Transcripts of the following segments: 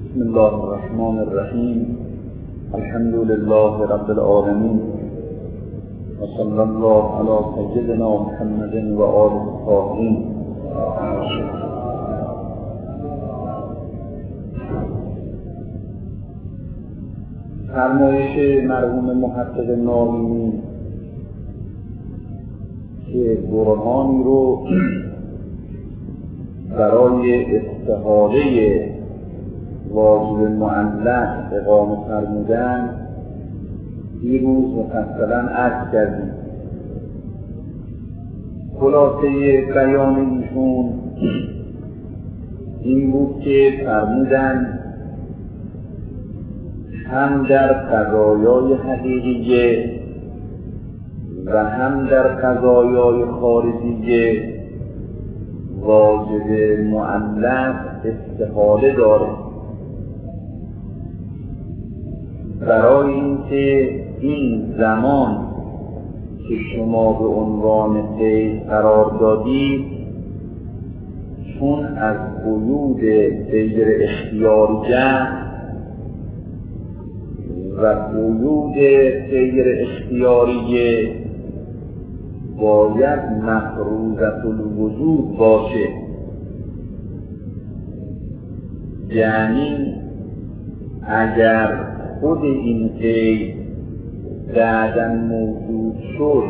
بسم الله الرحمن الرحیم. الحمد لله رب العالمین و صلی الله علی سیدنا محمد و آله الطاهرین. فرمایش مرحوم محقق ناینی که برهانی رو برای استحاله واجب معلق اقامه فرمودن دیروز مفصلا عرض کردیم. خلاصه بیان ایشون این بود که فرمودن هم در قضایای حقیقیه و هم در قضایای خارجیه واجب معلق استحاله داره، برای اینکه این زمان که شما به عنوان قید قرار دادید چون از قیود غیر اختیاریه و قیود غیر اختیاریه باید مفروضة الوجود باشه، یعنی اگر خود این قید بعداً موجود شد،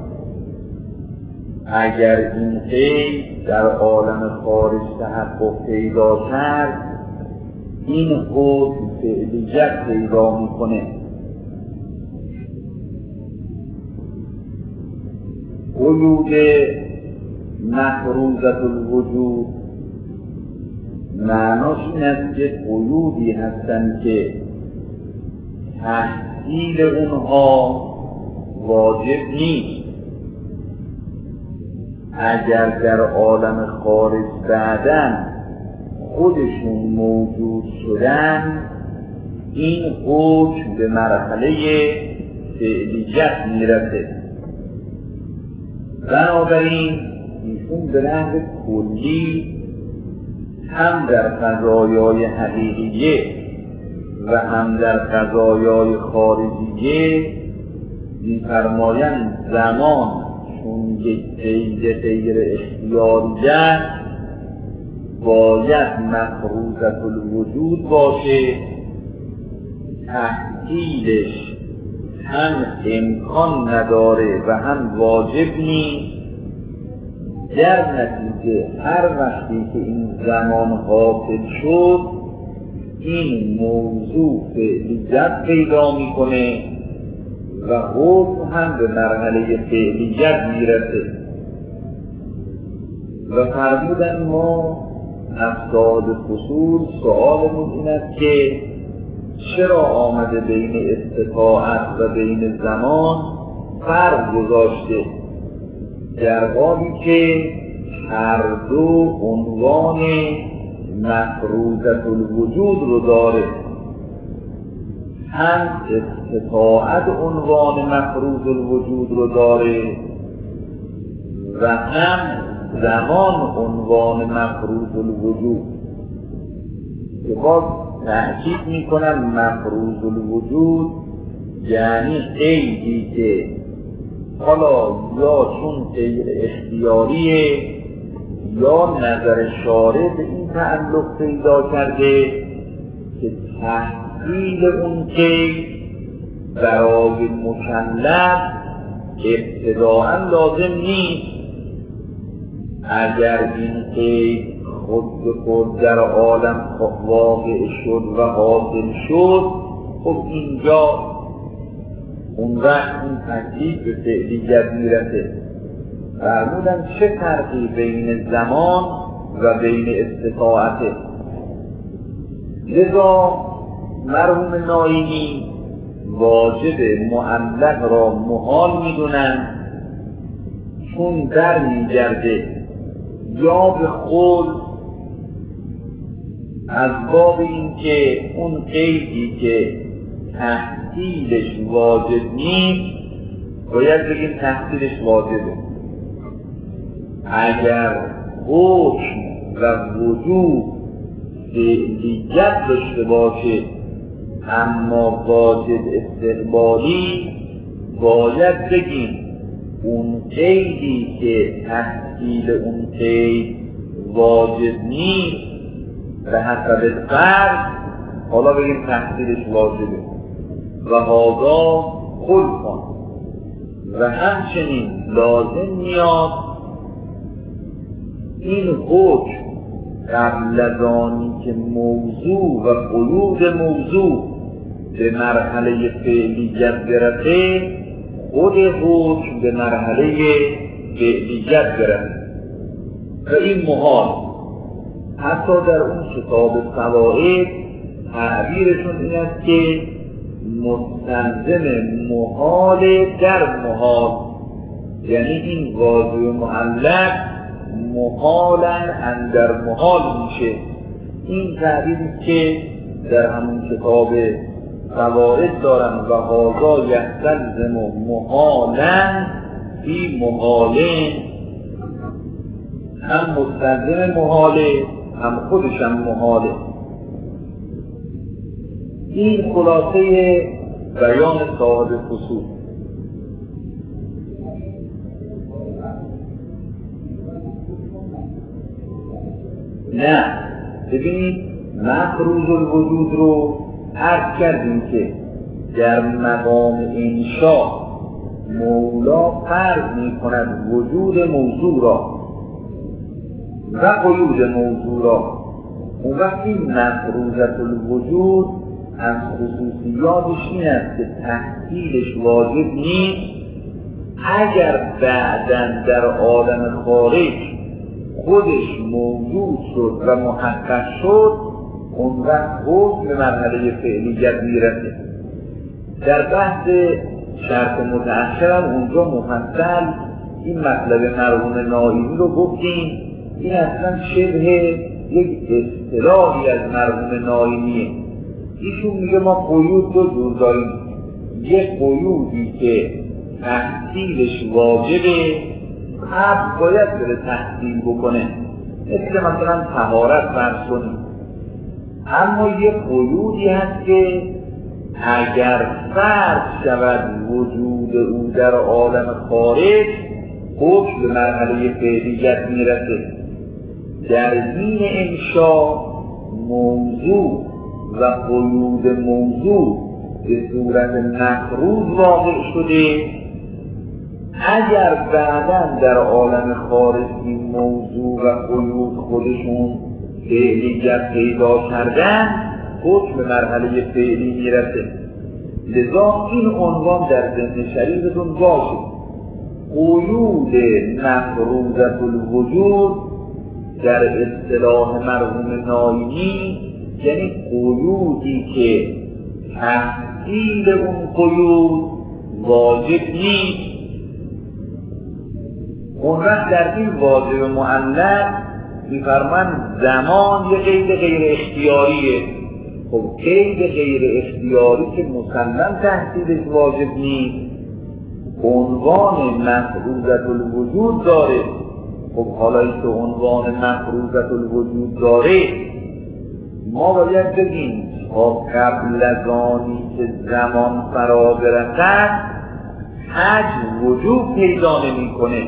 اگر این قید در عالم خارج تحقق پیدا کرد، این حکم فعلیت پیدا میکنه. قیود مفروضة الوجود معناش این است که قیودی هستند که تحصیل اونها واجب نیست. اگر در عالم خارج بعداً خودشون موجود شدن، این حکم به مرحله فعلیت میرسه. بنابراین ایشون به نحو کلی هم در قضایای حقیقیه و هم در قضایای خارجیه می‌فرمایند زمان چون یک قید غیر اختیاریه باید مفروضة الوجود باشه، تحصیلش هم امکان نداره و هم واجب نیست. در نتیجه هر وقتی که این زمان حاصل شد، این موضوع فعلیت پیدا میکنه و حکم هم به مرحله فعلیت میرسه. و فرمودن ما از صاحب فصول سؤالمون این است که چرا آمده بین استطاعت و بین زمان فرق گذاشته، در حالی که هر دو عنوان مفروضة الوجود رو داره. هم استطاعت عنوان مفروض الوجود رو داره و هم زمان عنوان مفروض الوجود، که باز تأکید میکنم مفروض الوجود یعنی قیدی که حالا یا چون غیر اختیاریه یا نظر شارع به این تعلق پیدا کرده که تحصیل اون قید برای مکلف ابتداءً لازم نیست. اگر این قید خود به خود در عالم واقع شد و حاصل شد، خب اینجا اون وقت این تکلیف به فعلیت میرسه. فرمودن چه فرقی بین زمان و بین استطاعته؟ لذا مرحوم ناینی واجب معلق را محال میدونن، چون در میگرده یا به خود از باب این که اون قیدی که تحصیلش واجب نیست باید بگیم تحصیلش واجبه. اگر حکم و وجوب فعلیت داشته باشه اما واجد استقبالی، باید بگیم اون قیدی که تحصیل اون قید واجب نیست به حسب فرض، حالا بگیم تحصیلش واجبه و هذا خلقان. و همچنین لازم میاد این حکم قبل از آنی که موضوع و قیود موضوع به مرحله فعلیت برسه، خود حکم به مرحله فعلیت برسه و این محال. حتی در اون کتاب فوائد تعبیرشون این است که مستلزم محال در محال، یعنی این واژه معلق محالا اندر محال میشه. این تعبیری که در همون کتاب فوائد دارن و هذا یستلزم محالا فی محالین، هم مستلزم محاله هم خودش هم محاله. این خلاصه بیان صاحب فصول. نه ببینید مفروض الوجود رو عرض کردیم که در مقام انشاء مولا فرض می کند وجود موضوع را و قیود موضوع را. اون وقت این مفروض الوجود از خصوصیاتش این است که تحصیلش واجب نیست. اگر بعداً در عالم خارج خودش موجود شد و محقق شد، اون وقت حکم به مرحله فعلیت میرسه. در بحث شرط متأخر هم اونجا مفصل این مطلب مرحوم نائینی رو گفتیم. این اصلا شبه یک اصطلاحی از مرحوم نائینیه. ایشون میگه ما قیود دو جور داریم، یک قیودی که تحصیلش واجبه، عبد باید بره تحصیل بکنه، مثل مثلا طهارت فرض کنیم. اما یک قیودی هست که اگر فرض شود وجود او در عالم خارج، حکم به مرحله فعلیت میرسه. در دین انشاء موضوع و قیود موضوع به صورت مفروض واقع شده. اگر بعداً در عالم خارج این موضوع و قیود خودشون فعلیت پیدا کردن، حکم به مرحله فعلی میرسه. لذا این عنوان در ذهن شریفتون باشه. قیود مفروضة الوجود در اصطلاح مرحوم نائینی یعنی قیودی که تحصیل اون قیود واجب نیست. اون وقت در این واجب معلق میفرمان زمان یه قید غیر اختیاریه. خب قید غیر اختیاری که مسلم تحصیلش واجب نیست، عنوان مفروضة الوجود داره. خب حالا که عنوان مفروضة الوجود داره، ما باید بگیم تا قبل از آنی که زمان فرا برسد حج وجود پیدا نمی کنه.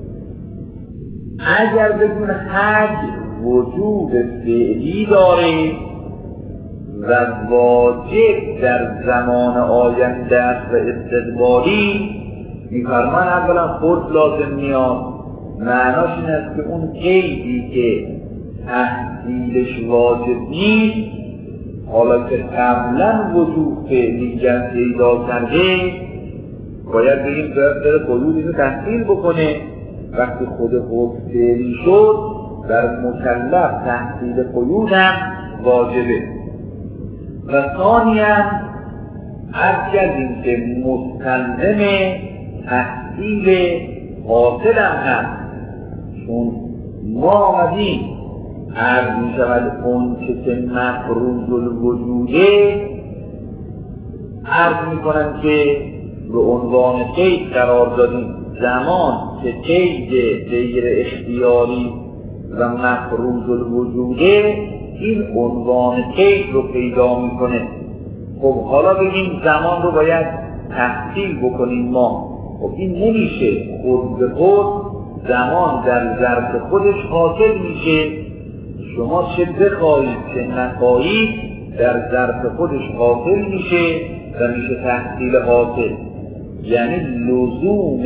اگر بگیم حج وجود فعلی داره و واجب در زمان آینده است و استقبالی، میفرمان اولا خود لازم میاد. معناش این است که اون قیدی که تحصیلش واجب نیست، حالا که قبلا وجود فعلیت پیدا کرده، باید بگیم باید قیود اینو تحصیل بکنه. وقتی خود فعلی شد، در مکلف تحصیل قیود هم واجبه. و ثانیاً عرض کردیم که مستلزم تحصیل حاصل هم هست. چون ما آمدیم عرض می شود اون که مفروض الوجوده عرض می کنم که به عنوان قید قرار دادیم. زمان که قید غیر اختیاری و مفروض الوجوده، این عنوان قید رو پیدا میکنه. خب حالا بگیم زمان رو باید تحصیل بکنیم ما. خب این نمیشه، خود به خود زمان در ظرف خودش حاصل میشه. شما چه بخواهید چه نخواهید در ظرف خودش حاصل میشه و میشه تحصیل حاصل. یعنی لزوم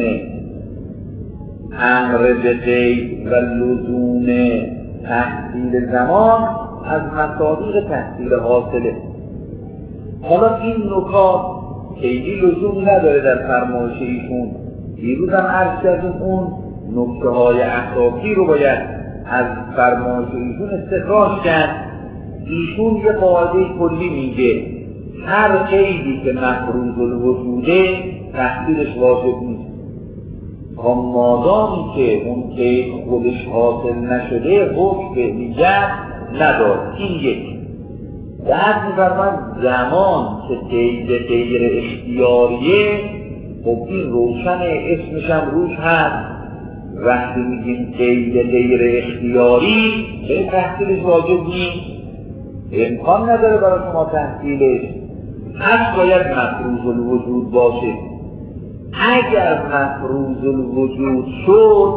امر به قید و لزوم تحصیل زمان از مصادیق تحصیل حاصله. حالا این نکات خیلی لزوم نداره در فرمایش ایشون. دیروز هم عرض کردیم اون نکته های اساسی رو باید از فرمایش ایشون استخراج کرد. ایشون یه قاعده کلی میگه هر قیدی که مفروض الوجوده تحصیلش واجب نیست. اما مادامی که اون قید خودش حاصل نشده حکم دیگر نداره. این یک. بعد می‌فرماید زمان که قید غیر اختیاریه، خب این روشن، اسمش هم روش هست. وقتی میگیم قید غیر اختیاری به تحصیلش واجب نیست، امکان نداره برای شما تحصیلش، پس باید مفروض الوجود باشه. اگر مفروض الوجود شد،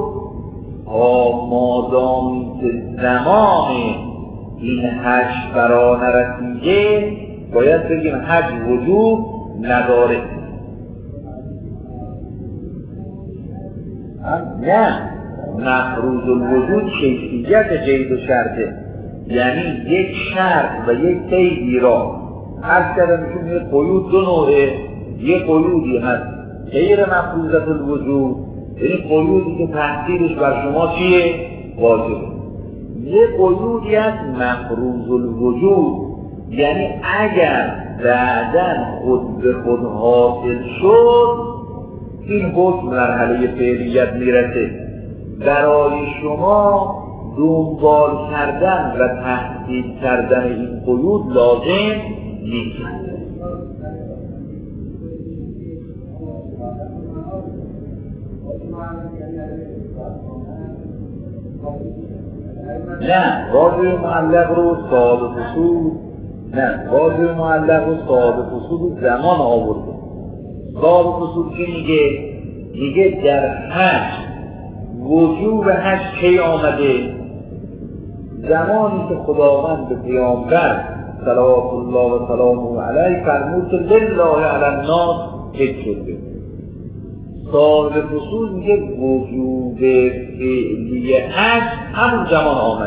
مادامی که زمان این حج فرا نرسیده، باید بگیم حج وجود نداره. نه، مفروض الوجود کیفیت قید و شرطه. یعنی یک شرط و یک قیدی را هر کردنشون یه قیود دو نوعه. یه قیودی هست غیر مفروضت الوجود، یعنی قیودی که تحصیلش بر شما چیه؟ واجبه. یه قیودی هست مفروض الوجود، یعنی اگر بعداً خود به خود حاصل شد، این حکم مرحله فعلیت میرسه. برای شما دنبال کردن و تحصیل کردن این قیود لازم نیست. نه، واجب معلق رو صاحب فصول، نه، واجب معلق رو صاحب فصول زمان آورده. صاحب فصول که میگه در حج وجوب حج کی آمده؟ زمانی که خداوند به پیامبر صلوات الله و سلامه علیه فرمود که لله علی الناس حج شده. صاحب فصول میگه وجوب فعلی حج همون زمان آمده،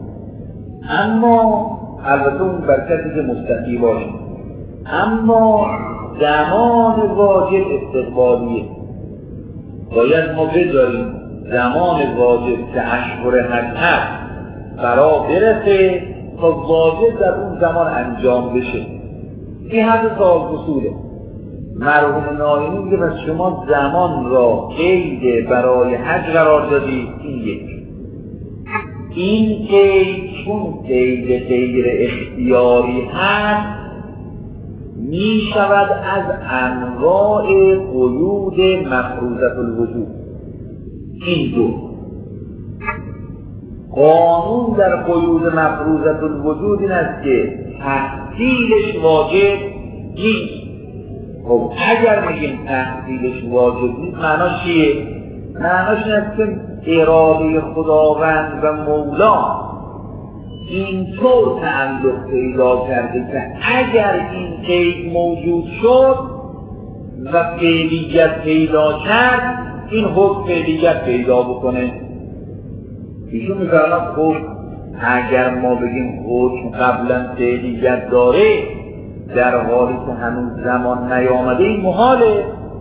اما البته اون برکتی که مستقی باشه، اما زمان واجب استقبالیه. باید ما بذاریم زمان واجب که اشهر حج هست فرا برسه تا واجب در اون زمان انجام بشه. این حد صاحب فصوله. مرحوم ناینی میگه پس شما زمان را قید برای حج قرار دادید. این قید چون قید غیر اختیاری هست، می شود از انواع قیود مفروضت الوجود. این دو قانون در قیود مفروضت الوجود این است که تحصیلش واجب نیست. خب اگر میگیم تحصیلش واجب نیست، معناش چیه؟ معناش این است که اراده خداوند و مولا اینطور تعلق پیدا کرده که اگر این قید موجود شد و فعلیت پیدا کرد، این حکم فعلیت پیدا بکنه. ایشون میفرماید خب اگر ما بگیم حکم قبلا فعلیت داره در حالی که هنوز زمان نیامده، این محاله.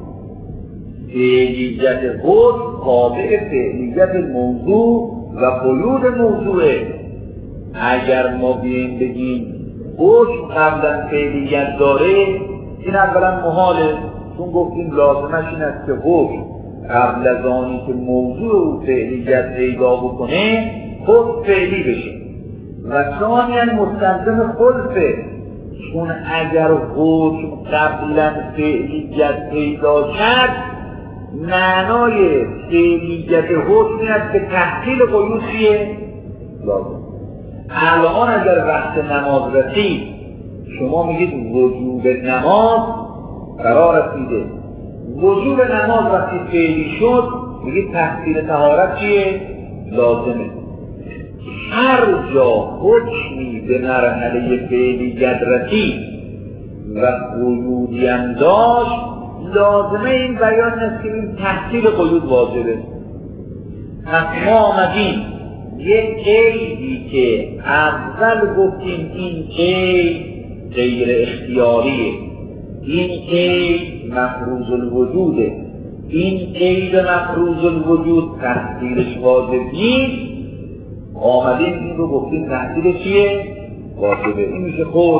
فعلیت حکم تابع فعلیت موضوع و قیود موضوعه. اگر ما بگیم حکم قبلا فعلیت داره، این اولا محاله، چون گفتیم لازمش این است که حکم قبل از آنی که موضوع فعلیت پیدا بکنه حکم فعلی بشه. و ثانیاً مستلزم خلفه، چون اگر حکم قبلا فعلیت پیدا کرد، معنای فعلیت حکم این است که تحصیل قیود چیه؟ لازم. الان اگر وقت نماز رسید شما میگید وجوب نماز قرار رسیده، وجوب نماز وقتی فعلی شد میگید تحصیل طهارت چیه؟ لازمه. هر جا حکمی به مرحله فعلیت رسید و قیودی هم داشت، لازمه این بیان است که این تحصیل قیود واجبه. پس ما آمدیم یک قیدی که اول گفتیم این قید غیر اختیاریه، این قید مفروض الوجوده، این قید مفروض الوجود تحصیلش واجب نیست، آمدیم این رو گفتیم تحصیل چیه؟ واجبه. این میشه خود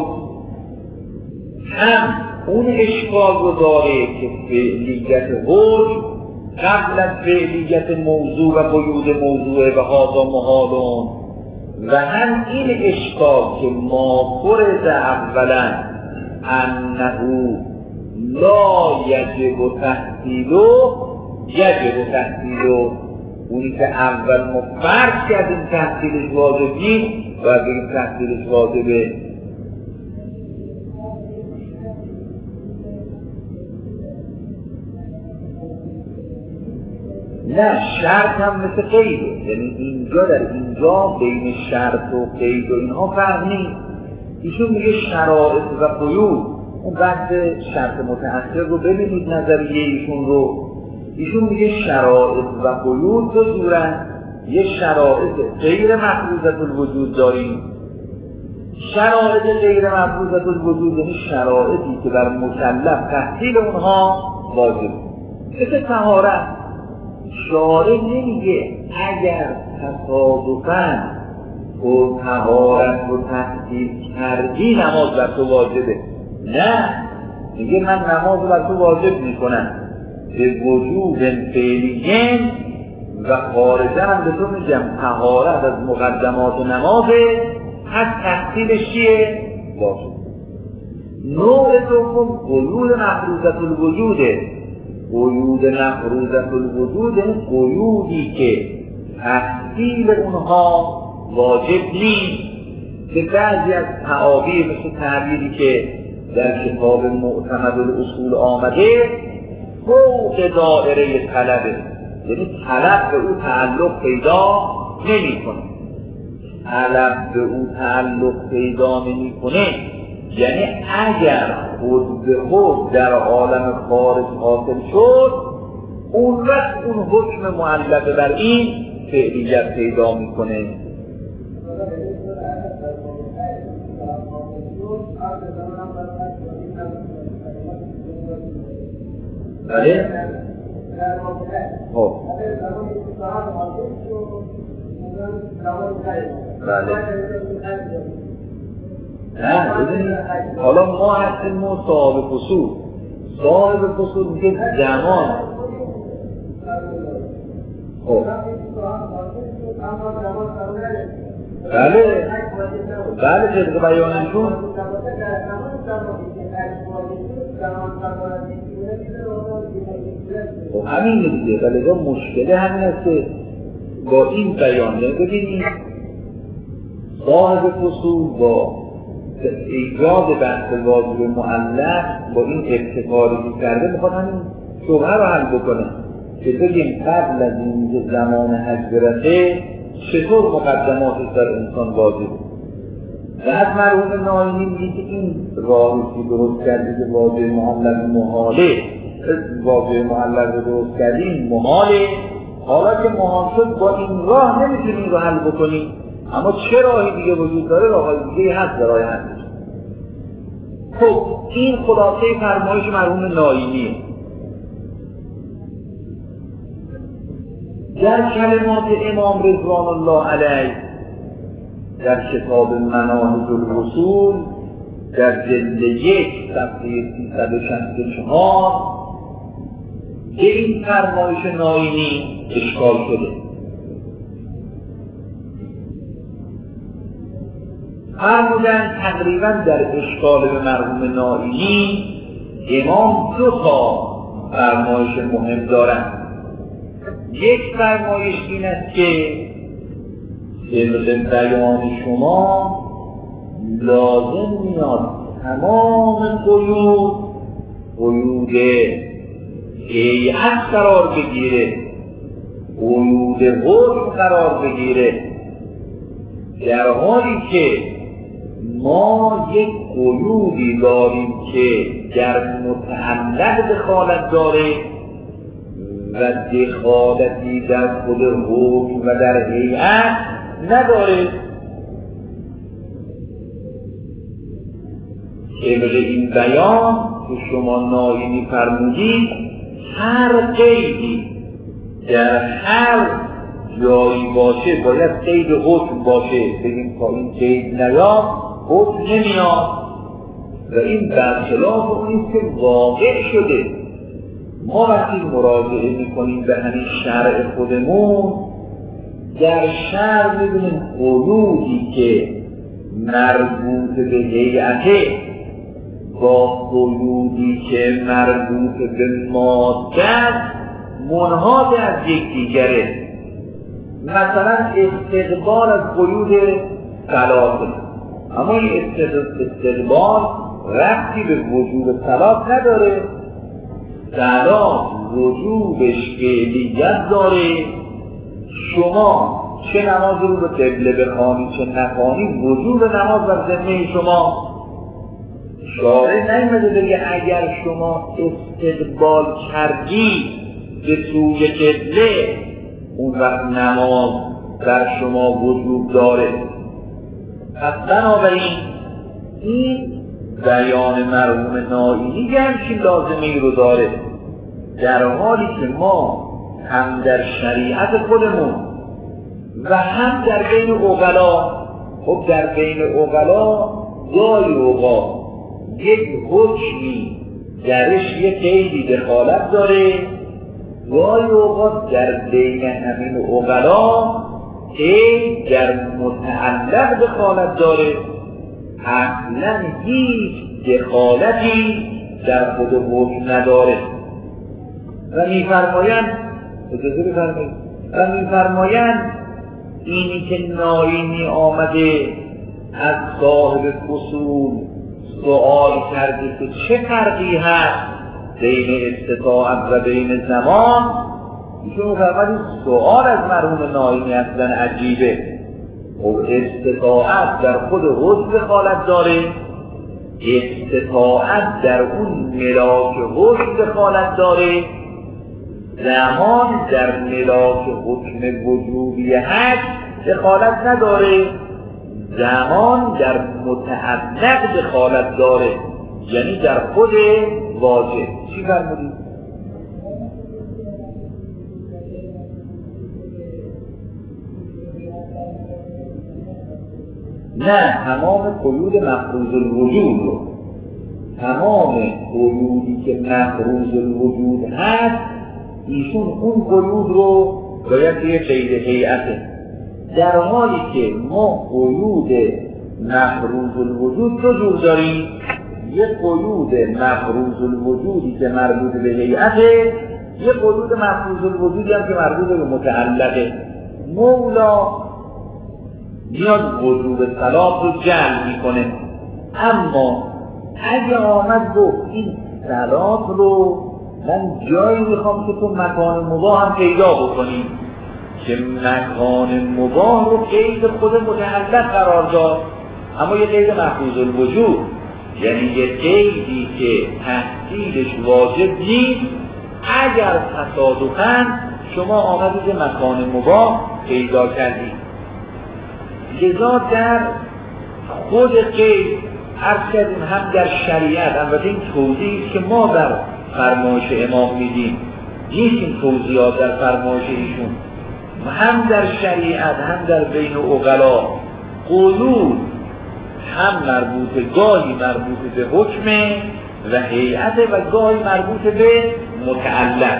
هم اون اشکال رو داره که فعلیت حکم قبل از فعلیت موضوع و قیود موضوع و هذا محالون، و هم این اشکال که ما فرض اولا انه لا یجب تحصیلو یجب تحصیلو، اونی که اول ما فرض کردیم تحصیلش واجب نیست و بگیم تحصیلش واجبه. نه، شرط هم مثل قیده، یعنی اینجا در اینجا بین شرط و قید و اینها فرق نیست. ایشون میگه شرائط و قیود، اون بحث شرط متأخر رو ببینید نظریه ایشون رو. ایشون میگه شرائط و قیود دو صورت، یه شرائط غیر مفروضة الوجود داریم. شرائط غیر مفروضة الوجود یعنی شرایطی که بر مکلف تحصیل اونها واجب، مثل طهارت. شارع نمیگه اگر تصادفاً تو طهارت رو تحصیل کردی نماز بر تو واجبه، نه، میگه من نماز بر تو واجب میکنم به وجوب فعلیه و خارجاً هم به تو میگم طهارت از مقدمات نمازه، از تحصیلش چیه؟ واجب. نوع دوم قیود مفروضة الوجوده. قیود مفروضة الوجود یعنی قیودی که تحصیل اونها واجب نیست، که بعضی از تعابیر مثل تعبیری که در کتاب معتمد الاصول آمده فوق دایره طلبه، یعنی طلب به او تعلق پیدا نمی کنه. طلب به او تعلق پیدا نمی کنه یعنی اگر خود به خود در عالم خارج حاصل شد، اون وقت اون حکم معلق بر این فعلیت پیدا میکنه. بله؟ بله. نه حالا ما هستیم ما صاحب فصول، صاحب فصول میگه زمان. بله بله طبق بیانشون همین دیگه. ولی مشکل همین است که با این بیان ببینید صاحب فصول با ایجاد بحث واجب معلق با این ابتکاری که کرده میخواد همین شبهه رو حل بکنه که بگیم قبل از این زمان حج برسه چطور مقدماتش در انسان واجبه. و از مرحوم ناینی میگه که این راهی که درست کردی که واجب معلق محاله، واجب معلق رو درست کردیم محاله، حالا که محال شد با این راه نمیتونیم رو حل بکنیم، اما چه راهی دیگه وجود داره؟ راهی دیگه هست برای حلش. خب این خلاصه فرمایش مرحوم ناینیه. در کلمات امام رضوان الله علیه در کتاب مناهج الوصول در جلد 1 صفحه 364 که این فرمایش ناینی اشکال شده. فرمودن تقریبا در اشکال به مرحوم ناینی امام 2 تا فرمایش مهم دارند. یک فرمایش این است که طبق بیان شما لازم میاد تمام قیود هیئت قرار بگیره، قیود حکم قرار بگیره، در حالی که ما یک قیودی داریم که در متعلق دخالت داره و دخالتی در خود حکم و در هیئت نداره. طبق این بیان که شما ناینی فرمودید، هر قیدی در هر جایی باشه باید قید حکم باشه. بگیم تا این قید نیاد حکم نمیاد و این برخلاف اونیست که واقع شده. ما وقتی مراجعه میکنیم به همین شرع خودمون، در شرع میبینیم قیودی که مربوط به هیئته با قیودی که مربوط به ماده منحاز از یکدیگره. مثلا استقبال از قیود ثلاثه، اما این استقبال ربطی به وجوب طلاق نداره. طلاق وجوبش فعلیت داره. شما چه نمازی رو به قبله بخوانی چه نخوانی، وجوب نماز بر ذمه شما. شارع نیامده بگه اگر شما استقبال کردی به سوی قبله اون وقت نماز در شما وجوب داره. پس بنابراین این بیان مرحوم ناینی که همچین لازمه رو داره، در حالی که ما هم در شریعت خودمون و هم در بین عقلا، خب در بین عقلا گاهی اوقات یک حکمی درش یک قیدی دخالت داره، گاهی اوقات در بین همین عقلا قید در متعلق دخالت داره. اصلا هیچ دخالتی در خود حکم نداره و میفرمایند اینی که ناینی آمده از صاحب فصول سؤال کرده که چه فرقی هست بین استطاعت و بین زمان، ایشون فرمودید سؤال از مرحوم ناینی اصلا عجیبه. و استطاعت در خود حکم دخالت داره، استطاعت در اون ملاک حکم دخالت داره، زمان در ملاک حکم وجوبی حج دخالت نداره، زمان در متعلق دخالت داره، یعنی در خود واجب. چی فرمودید؟ نه، تمام قیود مفروض الوجود رو، تمام قیودی که مفروض الوجود هست ایشون اون قیود رو باید یه قید هیئته، در حالی که ما قیود مفروض الوجود دو جور داریم. یه قیود مفروض الوجودی که مربوط به هیئته، یه قیود مفروض الوجودی هم که مربوط به متعلقه. مولا میاد وجوب طلاق رو جمع میکنه، اما اگه آمد گفت این طلاق رو من جایی میخوام که تو مکان مباه هم پیدا بکنی، که مکان مباه رو قید خود متعلق قرار داد، اما یه قید مفروض الوجود، یعنی یه قیدی که تحصیلش واجب نیست، اگر تصادفاً شما آمدید مکان مباه پیدا کردید. لذا در خود قید عرض کردیم هم در شریعت، البته این توضیحی که ما در فرمایش امام میدیم نیست این توضیحات در فرمایش ایشون، هم در شریعت هم در بین عقلا قیود هم مربوط، گاهی مربوط به حکم و هیئت و گاهی مربوط به متعلق.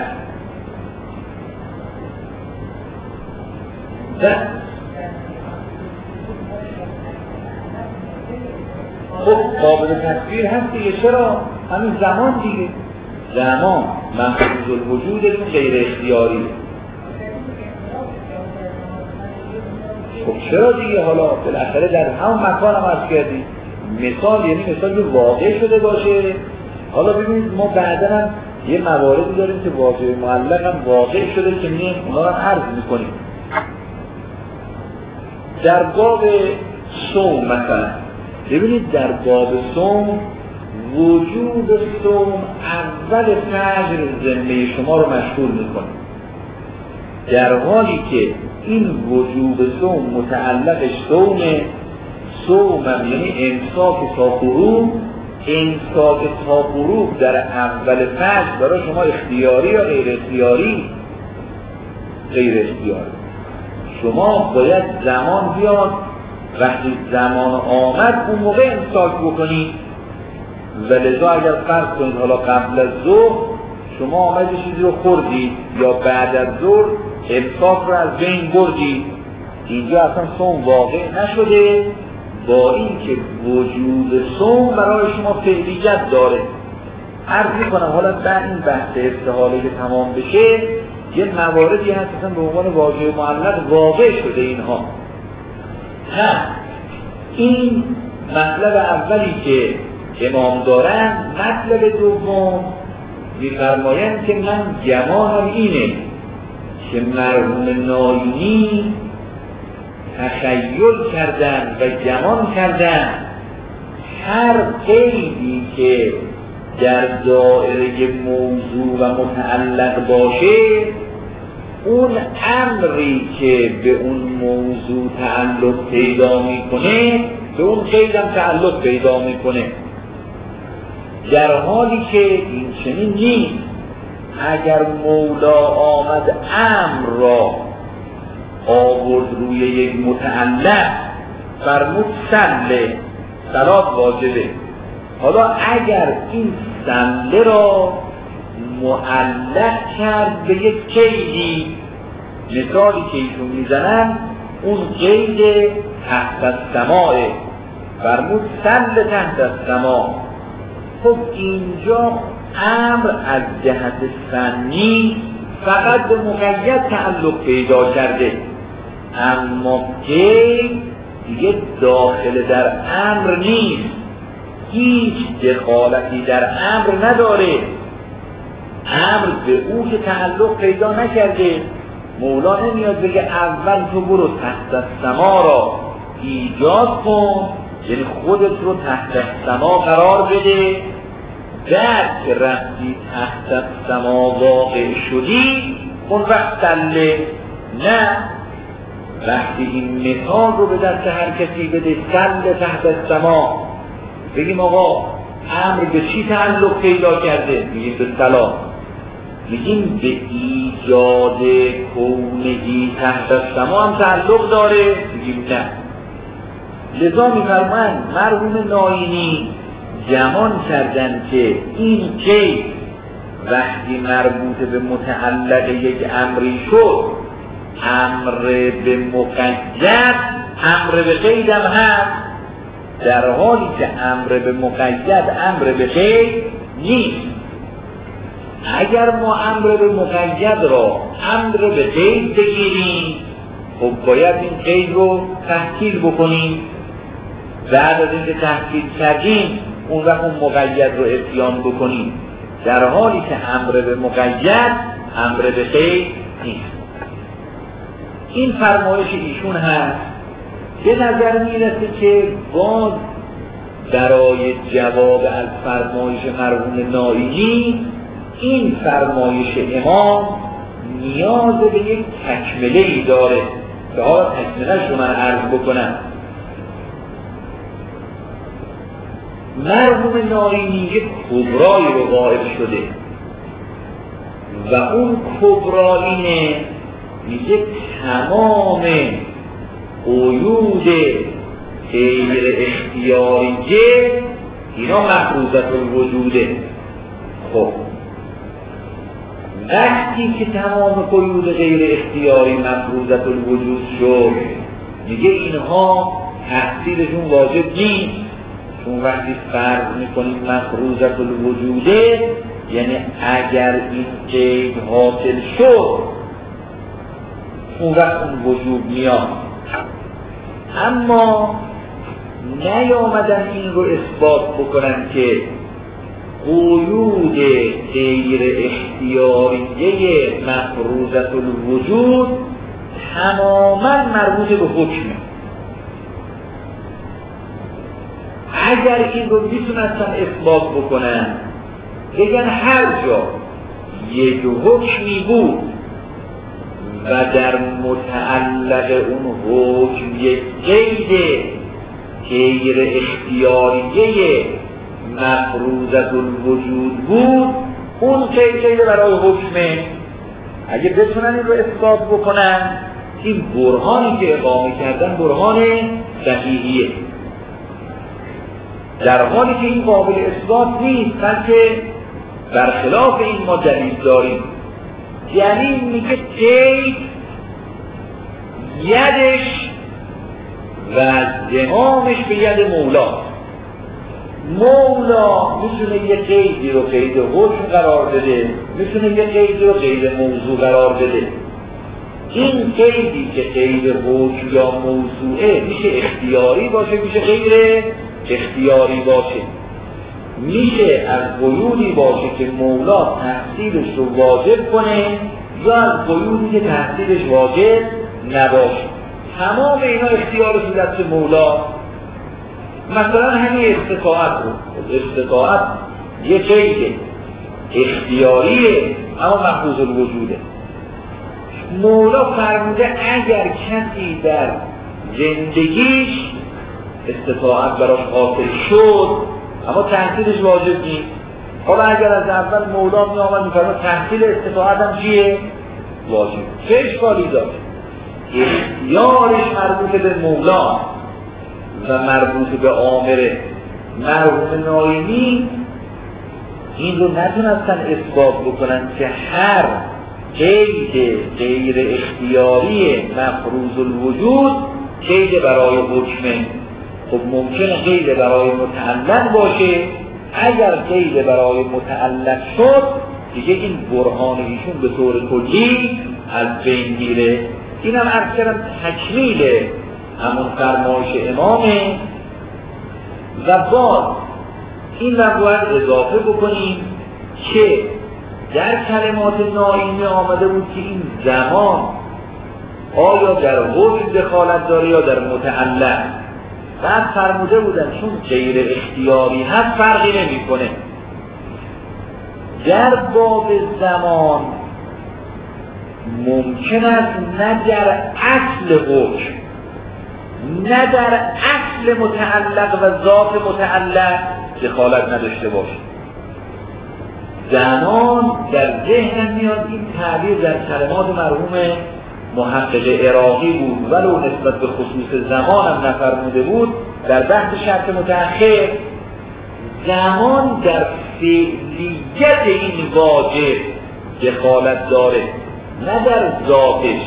خب قابل تصویر هست دیگه، چرا؟ همین زمان دیگه، زمان مفروض الوجود غیر اختیاری. خب چرا دیگه؟ حالا بالاخره در همون مکان هم عرض کردیم مثال، یعنی مثال که واقع شده باشه. حالا ببینید ما بعدا هم یه مواردی داریم که واقع معلق هم واقع شده که میگیم اونا رو عرض میکنیم. در باب صوم مثلا ببینید، در باب صوم وجود صوم اول فجر ذمه شما رو مشغول میکنه، در حالی که این وجوب صوم متعلقش صومم یعنی امساک تا غروب. امساک تا غروب در اول فجر برای شما اختیاری یا غیر اختیاری؟ غیر اختیاری. شما باید زمان بیاد، وقتی زمان آمد اون موقع امساک بکنید. ولذا اگر فرض کنید حالا قبل از ظهر شما آمد چیزی رو خوردید یا بعد از ظهر امساک رو از بین بردید، اینجا اصلا صوم واقع نشده، با اینکه وجود صوم برای شما فعلیت داره. عرض میکنم حالا در این بحث استحاله که تمام بشه یه مواردی هست اصلا به عنوان واژه معلق واقع شده اینها. این مطلب اولی که امام دارن. مطلب دوم می‌فرمایند که من گمانم اینه که مرحوم ناینی تخیل کردن و گمان کردن هر قیدی که در دایره موضوع و متعلق باشه، اون امری که به اون موضوع تعلق پیدا میکنه به اون قید هم تعلق پیدا میکنه، در حالی که این چنین نیست. اگر مولا آمد امر را آورد روی یک متعلق، فرمود صله، صلات واجبه. حالا اگر این صله را معلق کرد به یک قیدی، مثالی که ایشون میزنن اون قید تحت السماء، فرمود صله تحت السماء. خب اینجا امر از جهت فنی فقط به مقید تعلق پیدا کرده، اما قید دیگه داخل در امر نیست، هیچ دخالتی در امر نداره. امر به او که تعلق پیدا نکرده. مولا نمیاد بگه اول تو برو تحت السما را ایجاد کن، یعنی خودت رو تحت السما قرار بده، بعد که رفتی تحت السما واقع شدی اون وقت صله. نه، وقتی این مثال رو به دست هر کسی بده صله تحت السما، بگیم آقا امر به چی تعلق پیدا کرده؟ میگیم به صلاة. میگیم به ایجاد کونهی تحت السما هم تعلق داره؟ میگیم نه. لذا میفرمایند مرحوم ناینی گمان کردن که این قید وقتی مربوط به متعلق یک امری شد، امر به مقید امر به قید هم هست، در حالی که امر به مقید امر به قید نیست. اگر ما امر به مقید را امر به قید بگیریم، خب باید این قید رو تحصیل بکنیم. بعد از اینکه تحصیل کردیم اون وقت اون مقید رو اتیان بکنیم، در حالی که امر به مقید امر به قید نیست. این فرمایش ایشون هست. به نظر میرسه که باز برای جواب از فرمایش مرحوم ناینی این فرمایش امام نیاز به یک تکمله‌ای داره که حالا تکمله‌اش رو من عرض بکنم. مرحوم ناینی یک کبرایی رو قائل شده و اون کبرا اینه، میگه تمام قیود غیر اختیاریه اینا مفروضت الوجوده. خب وقتی که تمام قیود غیر اختیاری مفروضت الوجود شد، میگه اینها تحصیلشون واجب نیست، چون وقتی فرض میکنیم مفروضت الوجوده یعنی اگر این قید حاصل شد اون وقت اون وجوب میاد. اما نیامدن این رو اثبات بکنن که قیود غیر اختیاریه مفروضة الوجود تماما مربوط به حکمه. اگر این رو میتونستن اثبات بکنن، بگن هر جا یک حکمی بود و در متعلق اون حکم یک قید غیر اختیاریه مفروضة الوجود بود، اون قید برای حکمه. اگه بتونن این رو اثبات بکنن، این برهانی که اقامه کردن برهان صحیحیه، در حالی که این قابل اثبات نیست، بلکه برخلاف این ما دلیل داریم. یعنی میگه قید یدش و زمامش به ید مولا. مولا میتونه یه قیدی رو قید حکم قرار بده، میتونه یه قیدی رو قید موضوع قرار بده. این قیدی که قید حکم یا موضوعه میشه اختیاری باشه، میشه غیر اختیاری باشه، میشه از قیودی باشه که مولا تحصیلش رو واجب کنه یا از قیودی که تحصیلش واجب نباشه. تمام اینا اختیار رو دست مولا. مثلا همین استطاعت رو، استطاعت یه قید اختیاریه اما مفروض الوجوده. مولا فرموده اگر کسی در زندگیش استطاعت براش حاصل شد اما تحصیلش واجب نیست. حالا اگر از اول مولا می آمد میفرماد تحصیل استطاعت هم چیه؟ واجب. چه اشکالی داره؟ اختیارش مربوط به مولا و مربوط به آمره. مرحوم نایمی این رو نتونستن اثبات بکنن که هر قید غیر اختیاری مفروض الوجود قید برای حکمه. خب ممکنه قید برای متعلق باشه، اگر قید برای متعلق شد دیگه این برهان ایشون به طور کلی از بین میره. این هم عرض کردم تکمیل همون فرمایش امامه. و باز این رو باید اضافه بکنیم که در کلمات نایمی آمده بود که این زمان آیا در حکم دخالت داره یا در متعلق. بعد فرموده بودن چون غیر اختیاری هست فرقی نمی کنه. در باب زمان ممکن است نه در اصل حکم نه در اصل متعلق و ذات متعلق دخالت نداشته باشه. زمان در ذهن میاد این تعبیر در کلمات مرحوم محقق عراقی بود، ولو نسبت به خصوص زمان هم نفرموده بود در بحث شرط متأخر. زمان در فعلیت این واجب دخالت داره نه در ذاتش.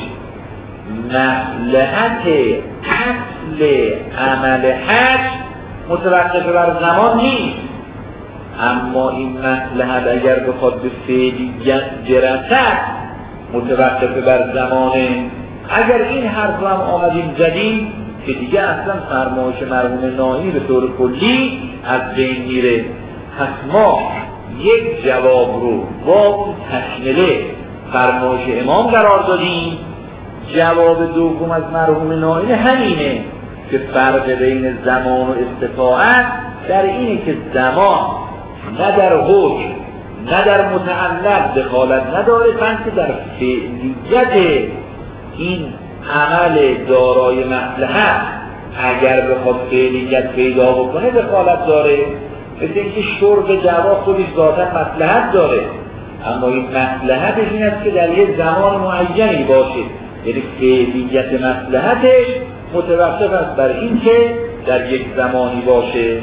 مصلحت اصل عمل حج متوقف بر زمان نیست، اما این مصلحت اگر بخواد به فعلیت برسد متوقف بر زمانه. اگر این حرف هم آمدیم زدیم که دیگه اصلا فرمایش مرحوم نایمی به طور کلی از بین میره. پس ما یک جواب رو با اون تکمله فرمایش امام قرار دادیم. جواب دوم از مرحوم نایمی همینه که فرق بین زمان و استطاعت در اینه که زمان نه در حکم نه در متعلق دخالت نداره، بلکه در فعلیت این عمل دارای مصلحت اگر بخواد فعلیت پیدا بکنه دخالت داره. مثل اینکه شرب دوا خودش ذاتا مصلحت داره، اما این مصلحتش این است که در یک زمان معینی باشه، یعنی فعلیت مصلحتش متوقف است بر این که در یک زمانی باشه.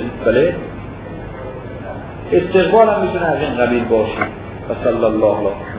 استقبال هم میتونه از این قبیل باشه. و صلی الله علیه